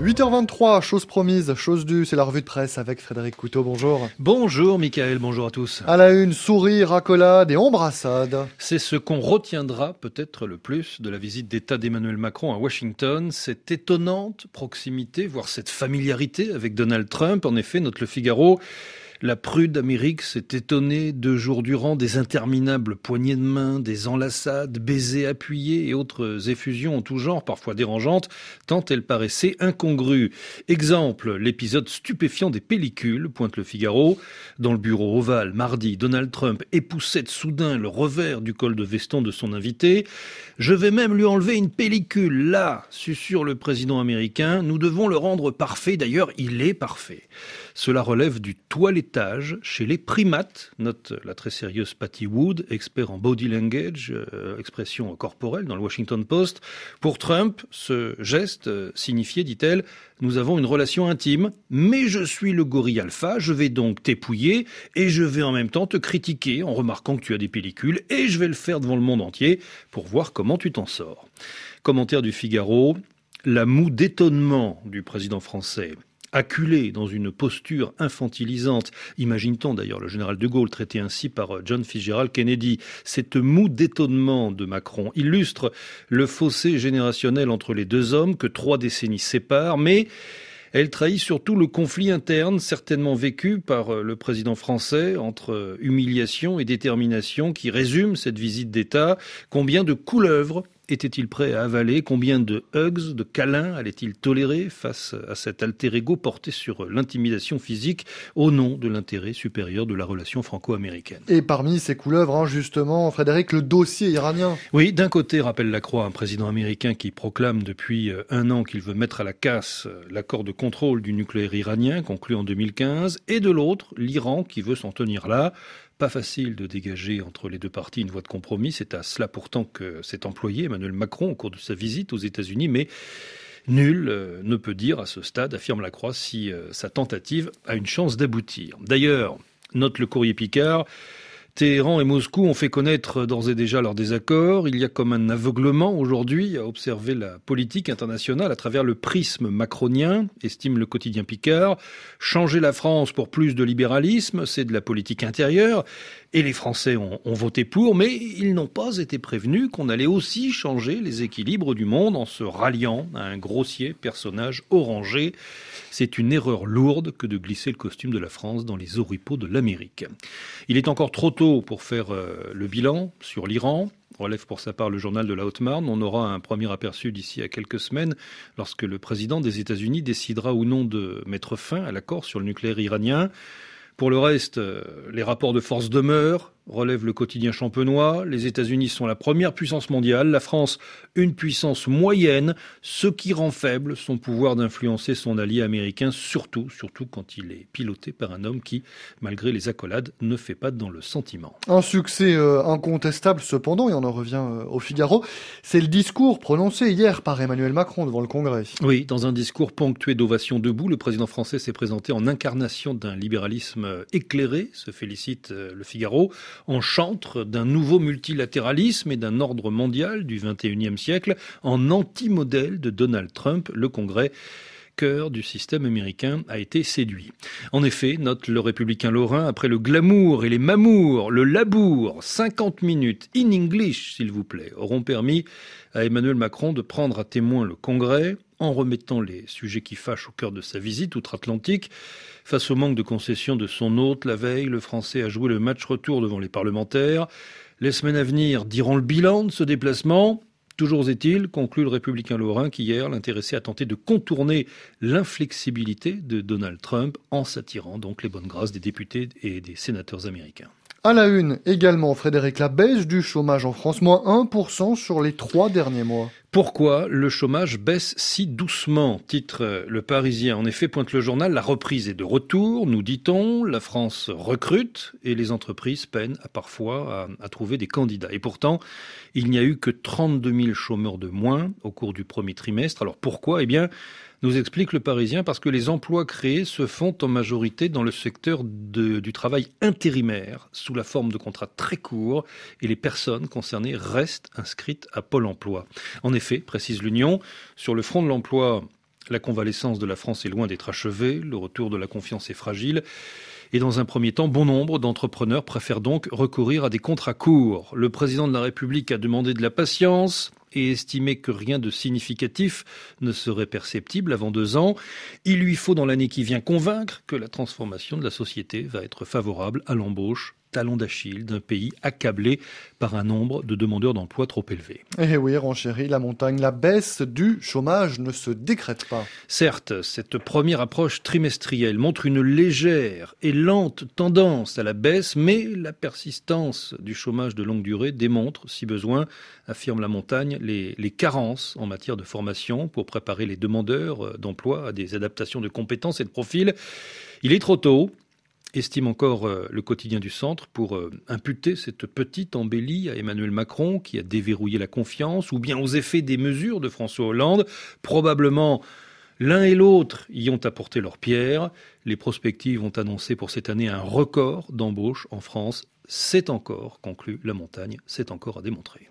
8h23, chose promise, chose due, c'est la revue de presse avec Frédéric Couteau, bonjour. Bonjour Mickaël, bonjour à tous. À la une, sourire, accolade et embrassade. C'est ce qu'on retiendra peut-être le plus de la visite d'État d'Emmanuel Macron à Washington, cette étonnante proximité, voire cette familiarité avec Donald Trump. En effet, note Le Figaro, la prude Amérique s'est étonnée 2 jours durant des interminables poignées de main, des enlaçades, baisers appuyés et autres effusions en tout genre, parfois dérangeantes, tant elles paraissaient incongrues. Exemple, l'épisode stupéfiant des pellicules, pointe Le Figaro. Dans le bureau ovale, mardi, Donald Trump époussette soudain le revers du col de veston de son invité. « Je vais même lui enlever une pellicule, là !» susurre le président américain. « Nous devons le rendre parfait, d'ailleurs, il est parfait. » Cela relève du toilettage chez les primates, note la très sérieuse Patty Wood, expert en body language, expression corporelle dans le Washington Post. Pour Trump, ce geste signifiait, dit-elle, « Nous avons une relation intime, mais je suis le gorille alpha, je vais donc t'épouiller et je vais en même temps te critiquer en remarquant que tu as des pellicules et je vais le faire devant le monde entier pour voir comment tu t'en sors. » Commentaire du Figaro, la moue d'étonnement du président français. Acculé dans une posture infantilisante, imagine-t-on d'ailleurs le général de Gaulle traité ainsi par John Fitzgerald Kennedy. Cette moue d'étonnement de Macron illustre le fossé générationnel entre les deux hommes que 3 décennies séparent, mais elle trahit surtout le conflit interne certainement vécu par le président français entre humiliation et détermination qui résume cette visite d'État. Combien de couleuvres était-il prêt à avaler? Combien de hugs, de câlins allait-il tolérer face à cet alter ego porté sur l'intimidation physique au nom de l'intérêt supérieur de la relation franco-américaine? Et parmi ces couleuvres, justement, Frédéric, le dossier iranien. Oui, d'un côté, rappelle Lacroix, un président américain qui proclame depuis 1 an qu'il veut mettre à la casse l'accord de contrôle du nucléaire iranien conclu en 2015, et de l'autre, l'Iran qui veut s'en tenir là. Pas facile de dégager entre les deux parties une voie de compromis. C'est à cela pourtant que s'est employé Emmanuel Macron au cours de sa visite aux États-Unis. Mais nul ne peut dire à ce stade, affirme Lacroix, si sa tentative a une chance d'aboutir. D'ailleurs, note le courrier Picard, Téhéran et Moscou ont fait connaître d'ores et déjà leur désaccord. Il y a comme un aveuglement aujourd'hui à observer la politique internationale à travers le prisme macronien, estime le quotidien Picard. Changer la France pour plus de libéralisme, c'est de la politique intérieure. Et les Français ont voté pour, mais ils n'ont pas été prévenus qu'on allait aussi changer les équilibres du monde en se ralliant à un grossier personnage orangé. C'est une erreur lourde que de glisser le costume de la France dans les oripeaux de l'Amérique. Il est encore trop tôt pour faire le bilan sur l'Iran. Relève pour sa part le journal de la Haute-Marne. On aura un premier aperçu d'ici à quelques semaines lorsque le président des États-Unis décidera ou non de mettre fin à l'accord sur le nucléaire iranien. Pour le reste, les rapports de force demeurent, relève le quotidien champenois. Les États-Unis sont la première puissance mondiale, la France une puissance moyenne, ce qui rend faible son pouvoir d'influencer son allié américain, surtout quand il est piloté par un homme qui, malgré les accolades, ne fait pas dans le sentiment. Un succès incontestable cependant, et on en revient au Figaro, c'est le discours prononcé hier par Emmanuel Macron devant le Congrès. Oui, dans un discours ponctué d'ovations debout, le président français s'est présenté en incarnation d'un libéralisme éclairé, se félicite le Figaro, en chantre d'un nouveau multilatéralisme et d'un ordre mondial du XXIe siècle, en anti-modèle de Donald Trump, le Congrès, cœur du système américain, a été séduit. En effet, note le républicain lorrain, après le glamour et les mamours, le labour, 50 minutes in English, s'il vous plaît, auront permis à Emmanuel Macron de prendre à témoin le Congrès, en remettant les sujets qui fâchent au cœur de sa visite outre-Atlantique. Face au manque de concessions de son hôte, la veille, le Français a joué le match retour devant les parlementaires. Les semaines à venir diront le bilan de ce déplacement. Toujours est-il, conclut le républicain lorrain, qu'hier, l'intéressé a tenté de contourner l'inflexibilité de Donald Trump en s'attirant donc les bonnes grâces des députés et des sénateurs américains. À la une également, Frédéric, la baisse du chômage en France, moins 1% sur les 3 derniers mois. Pourquoi le chômage baisse si doucement, titre Le Parisien. En effet, pointe le journal, la reprise est de retour, nous dit-on, la France recrute et les entreprises peinent parfois à trouver des candidats. Et pourtant, il n'y a eu que 32 000 chômeurs de moins au cours du premier trimestre. Alors pourquoi ? Eh bien, nous explique Le Parisien, parce que les emplois créés se font en majorité dans le secteur du travail intérimaire, sous la forme de contrats très courts, et les personnes concernées restent inscrites à Pôle emploi. En effet, précise l'Union, sur le front de l'emploi, La convalescence de la France est loin d'être achevée, le retour de la confiance est fragile. Et dans un premier temps, bon nombre d'entrepreneurs préfèrent donc recourir à des contrats courts. Le président de la République a demandé de la patience et estimé que rien de significatif ne serait perceptible avant 2 ans. Il lui faut dans l'année qui vient convaincre que la transformation de la société va être favorable à l'embauche, talon d'Achille d'un pays accablé par un nombre de demandeurs d'emploi trop élevé. Eh oui, renchérit la montagne, la baisse du chômage ne se décrète pas. Certes, cette première approche trimestrielle montre une légère et lente tendance à la baisse, mais la persistance du chômage de longue durée démontre, si besoin, affirme la montagne, les carences en matière de formation pour préparer les demandeurs d'emploi à des adaptations de compétences et de profils. Il est trop tôt, estime encore le quotidien du Centre, pour imputer cette petite embellie à Emmanuel Macron qui a déverrouillé la confiance, ou bien aux effets des mesures de François Hollande. Probablement l'un et l'autre y ont apporté leur pierre. Les prospectives ont annoncé pour cette année un record d'embauche en France. C'est encore, conclut la montagne, c'est encore à démontrer.